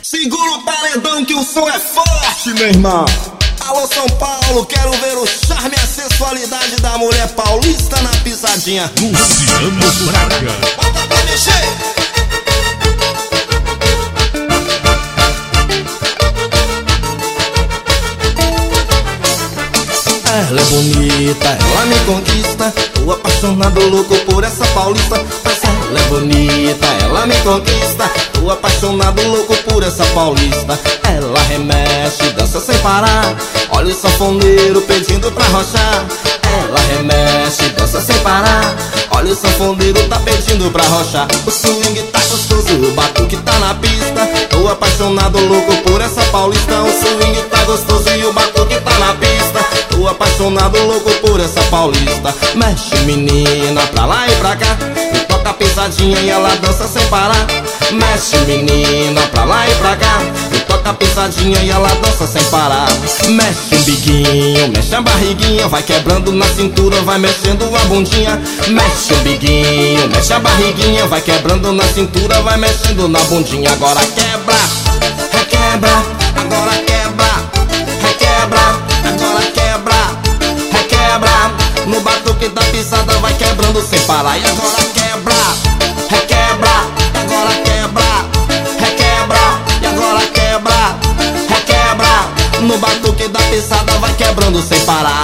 Segura o paredão que o som é forte, meu irmão. Alô São Paulo, quero ver o charme e a sensualidade da mulher paulista na pisadinha. Luciano Braga. Bota pra mexer. Ela é bonita, ela me conquista. Tô apaixonado, louco por essa paulista. Mas ela é bonita, ela me conquista. Tô apaixonado, louco por essa paulista. Ela remexe, dança sem parar. Olha o sanfoneiro pedindo pra rochar. Ela remexe, dança sem parar. Olha o sanfoneiro tá pedindo pra rochar. O swing tá gostoso, o batuque tá na pista. Tô apaixonado, louco por essa paulista. O swing tá gostoso e o batuque tá na pista. Tô apaixonado, louco por essa paulista. Mexe menina pra lá e pra cá. E toca pisadinha e ela dança sem parar. Mexe menina pra lá e pra cá. E toca pisadinha e ela dança sem parar. Mexe o biguinho, mexe a barriguinha. Vai quebrando na cintura, vai mexendo a bundinha. Mexe o biguinho, mexe a barriguinha. Vai quebrando na cintura, vai mexendo na bundinha. Agora quebra, requebra. Agora quebra, requebra. Agora quebra, requebra. No batuque da pisada vai quebrando sem parar. E agora quebra, requebra. Agora quebra, requebra. E agora quebra, requebra. No batuque da pisada vai quebrando sem parar.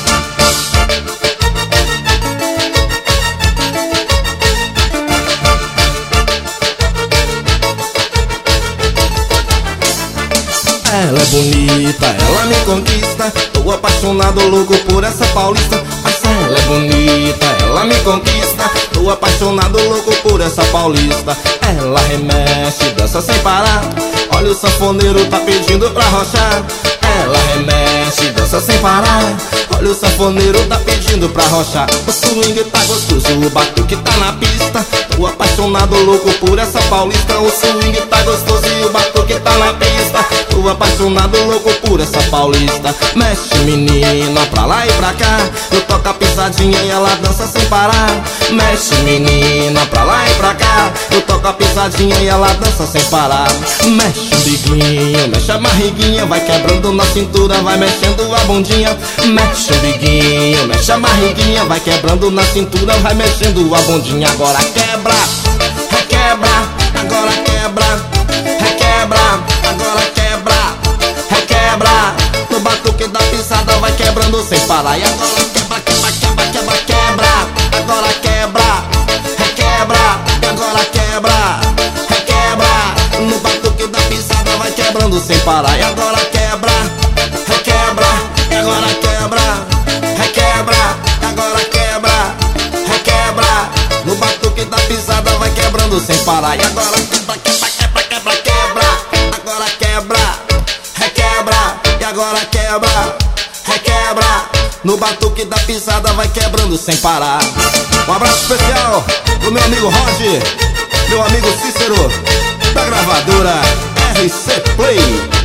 Ela é bonita, ela me conquista. Tô apaixonado, louco por essa paulista. Mas ela é bonita, ela me conquista. Tô apaixonado, louco por essa paulista. Ela remexe, dança sem parar. Olha o sanfoneiro tá pedindo pra rochar. Ela remexe, dança sem parar. Olha o sanfoneiro tá pedindo pra rochar. O swing tá gostoso, o batuque tá na pista. Tô apaixonado, louco por essa paulista. O swing tá gostoso e o batuque tá na pista. Tô apaixonado, louco por essa paulista. Mexe menina pra lá e pra cá. Eu toco a pisadinha e ela dança sem parar. Mexe menina pra lá e pra cá. Eu toco a pisadinha e ela dança sem parar. Mexe o biguinho, mexe a barriguinha. Vai quebrando na cintura, vai mexendo a bundinha. Mexe o biguinho, mexe a barriguinha. Vai quebrando na cintura, vai mexendo a bundinha. Agora quebra, requebra. Agora quebra, requebra. Agora quebra, requebra. No batuque da pisada vai quebrando sem parar. E agora quebra, quebra, quebra, quebra, quebra. Agora quebra, requebra. E agora quebra, requebra. No batuque da pisada vai quebrando sem parar. E agora quebra, requebra. E agora quebra, requebra. E agora quebra, requebra. No batuque da pisada vai quebrando sem parar. E agora quebra, quebra, quebra, quebra, quebra. Agora quebra, requebra. E agora quebra, requebra. No batuque da pisada vai quebrando sem parar. Um abraço especial pro meu amigo Roger, meu amigo Cícero, da gravadora RC Play.